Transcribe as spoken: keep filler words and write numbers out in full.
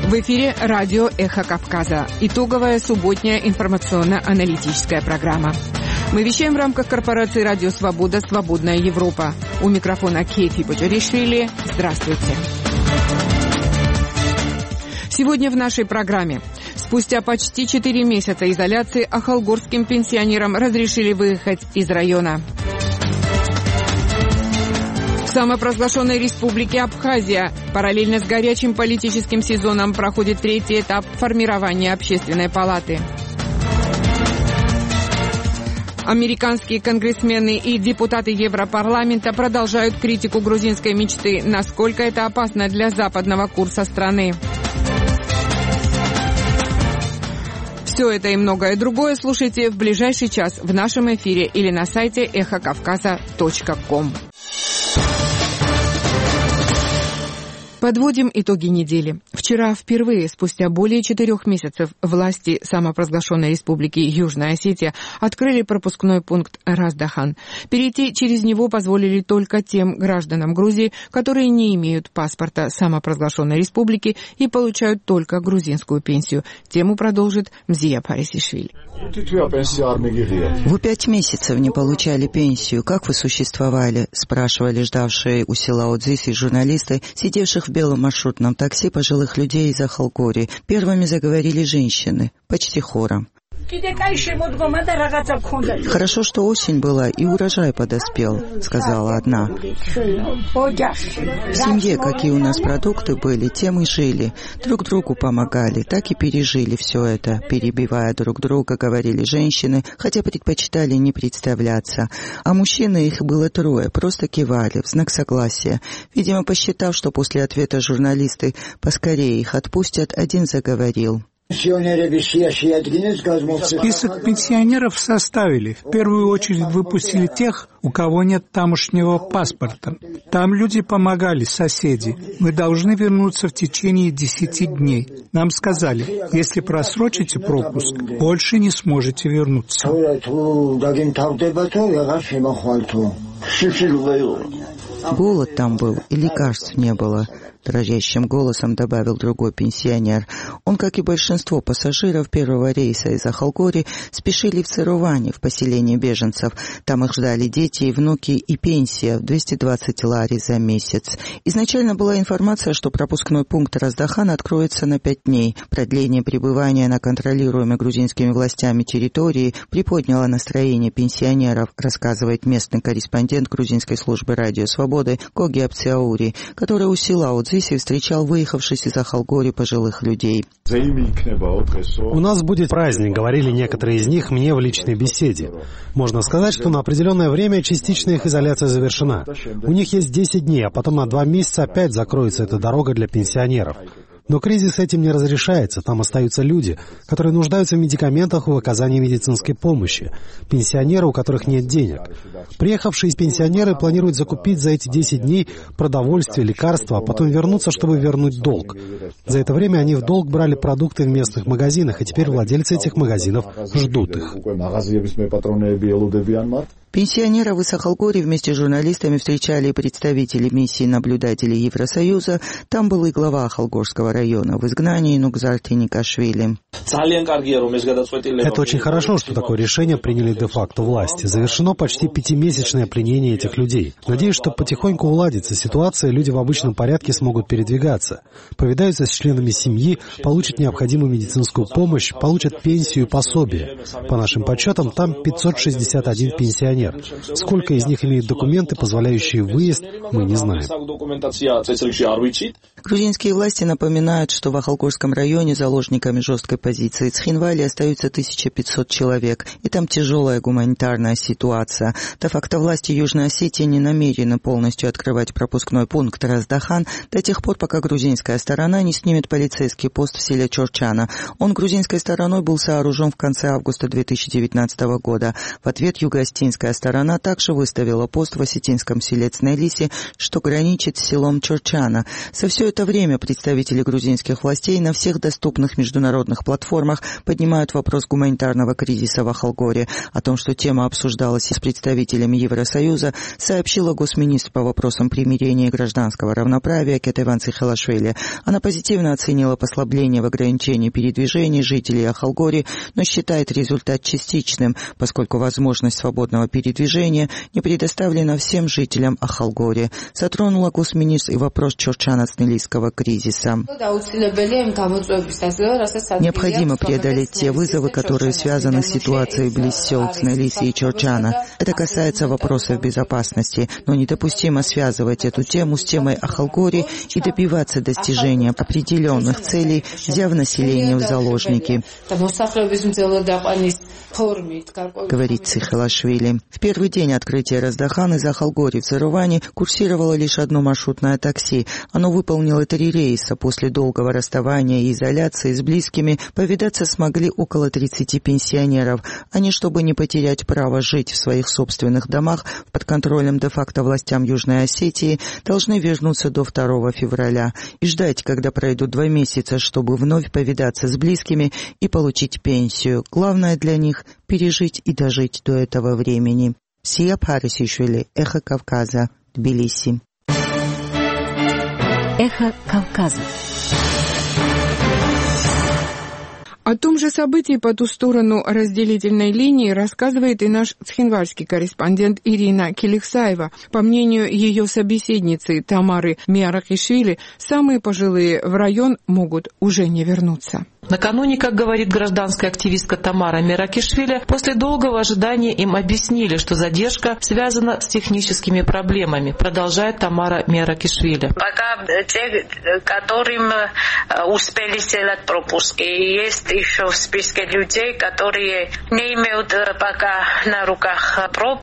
В эфире радио «Эхо Кавказа». Итоговая субботняя информационно-аналитическая программа. Мы вещаем в рамках корпорации «Радио Свобода. Свободная Европа». У микрофона Кейфи Боджаришвили. Здравствуйте. Сегодня в нашей программе. Спустя почти четыре месяца изоляции ахалгорским пенсионерам разрешили выехать из района. В самопровозглашенной республике Абхазия параллельно с горячим политическим сезоном проходит третий этап формирования общественной палаты. Американские конгрессмены и депутаты Европарламента продолжают критику грузинской мечты, насколько это опасно для западного курса страны. Все это и многое другое слушайте в ближайший час в нашем эфире или на сайте эхо кавказа точка ком. Подводим итоги недели. Вчера впервые, спустя более четырех месяцев, власти самопровозглашенной республики Южная Осетия открыли пропускной пункт Раздахан. Перейти через него позволили только тем гражданам Грузии, которые не имеют паспорта самопровозглашенной республики и получают только грузинскую пенсию. Тему продолжит Мзия Парисишвили. Вы пять месяцев не получали пенсию. Как вы существовали? Спрашивали ждавшие у села Одзиси журналисты, сидевших в белом маршрутном такси пожилых людей из Ахалгории. Первыми заговорили женщины, почти хором. «Хорошо, что осень была и урожай подоспел», — сказала одна. «В семье какие у нас продукты были, тем и жили. Друг другу помогали, так и пережили все это», — перебивая друг друга, говорили женщины, хотя предпочитали не представляться. А мужчины, их было трое, просто кивали в знак согласия. Видимо, посчитав, что после ответа журналисты поскорее их отпустят, один заговорил. Список пенсионеров составили. В первую очередь выпустили тех, у кого нет тамошнего паспорта. Там люди помогали, соседи. Мы должны вернуться в течение десяти дней. Нам сказали, если просрочите пропуск, больше не сможете вернуться. Голод там был, и лекарств не было, дрожащим голосом добавил другой пенсионер. Он, как и большинство пассажиров первого рейса из Ахалгории, спешили в Цирувани, в поселение беженцев. Там их ждали дети и внуки, и пенсия в двести двадцать лари за месяц. Изначально была информация, что пропускной пункт Раздахан откроется на пять дней. Продление пребывания на контролируемой грузинскими властями территории приподняло настроение пенсионеров, рассказывает местный корреспондент грузинской службы «Радио Свободы» Коги Апциаури, который у села Одзиси встречал выехавшись из Ахалгории пожилых людей. «У нас будет праздник», — говорили некоторые из них мне в личной беседе. Можно сказать, что на определенное время частично их изоляция завершена. У них есть десять дней, а потом на два месяца опять закроется эта дорога для пенсионеров. Но кризис этим не разрешается. Там остаются люди, которые нуждаются в медикаментах и в оказании медицинской помощи. Пенсионеры, у которых нет денег. Приехавшие пенсионеры планируют закупить за эти десять дней продовольствие, лекарства, а потом вернуться, чтобы вернуть долг. За это время они в долг брали продукты в местных магазинах, и теперь владельцы этих магазинов ждут их. Пенсионеров из Ахалгории вместе с журналистами встречали представители миссии наблюдателей Евросоюза. Там был и глава Ахалгорского района в изгнании Нугзар Тиникашвили. Это очень хорошо, что такое решение приняли де-факто власти. Завершено почти пятимесячное пленение этих людей. Надеюсь, что потихоньку уладится ситуация, люди в обычном порядке смогут передвигаться, повидаются с членами семьи, получат необходимую медицинскую помощь, получат пенсию и пособие. По нашим подсчетам, там пятьсот шестьдесят один пенсионер. Сколько из них имеют документы, позволяющие выезд, мы не знаем. Грузинские власти напоминают, что в Ахалгорском районе заложниками жесткой позиции Цхинвали остаются тысяча пятьсот человек, и там тяжелая гуманитарная ситуация. До факта власти Южной Осетии не намерены полностью открывать пропускной пункт Раздахан до тех пор, пока грузинская сторона не снимет полицейский пост в селе Чорчана. Он грузинской стороной был сооружен в конце августа две тысячи девятнадцатого года. В ответ юго-остинская грузинская сторона также выставила пост в осетинском селе Цнелиси, что граничит с селом Чорчана. За все это время представители грузинских властей на всех доступных международных платформах поднимают вопрос гуманитарного кризиса в Ахалгоре. О том, что тема обсуждалась и с представителями Евросоюза, сообщила госминистр по вопросам примирения и гражданского равноправия Кетеван Цихелашвили. Она позитивно оценила послабление в ограничении передвижений жителей Ахалгори, но считает результат частичным, поскольку возможность свободного передвижения не предоставлена всем жителям Ахалгори. Затронула госминистр и вопрос чорчано-цнелийского кризиса. Необходимо преодолеть те вызовы, которые связаны с ситуацией близ сел Цнелиси и Чорчана. Это касается вопросов безопасности, но недопустимо связывать эту тему с темой Ахалгори и добиваться достижения определенных целей, взяв население в заложники, говорит Цихелашвили. В первый день открытия Раздахан из Ахалгори в Заруване курсировало лишь одно маршрутное такси. Оно выполнило три рейса. После долгого расставания и изоляции с близкими повидаться смогли около тридцати пенсионеров. Они, чтобы не потерять право жить в своих собственных домах под контролем де-факто властям Южной Осетии, должны вернуться до второго февраля и ждать, когда пройдут два месяца, чтобы вновь повидаться с близкими и получить пенсию. Главное для них — пережить и дожить до этого времени. Сия Парисишвили, Эхо Кавказа, Тбилиси. Эхо Кавказа. О том же событии по ту сторону разделительной линии рассказывает и наш цхинвальский корреспондент Ирина Келихсаева. По мнению ее собеседницы Тамары Миаракишвили, самые пожилые в район могут уже не вернуться. Накануне, как говорит гражданская активистка Тамара Миракишвили, после долгого ожидания им объяснили, что задержка связана с техническими проблемами, продолжает Тамара Миракишвили. Пока те, которым успели сделать пропуск, и есть еще в списке людей, которые не имеют пока на руках пропуск,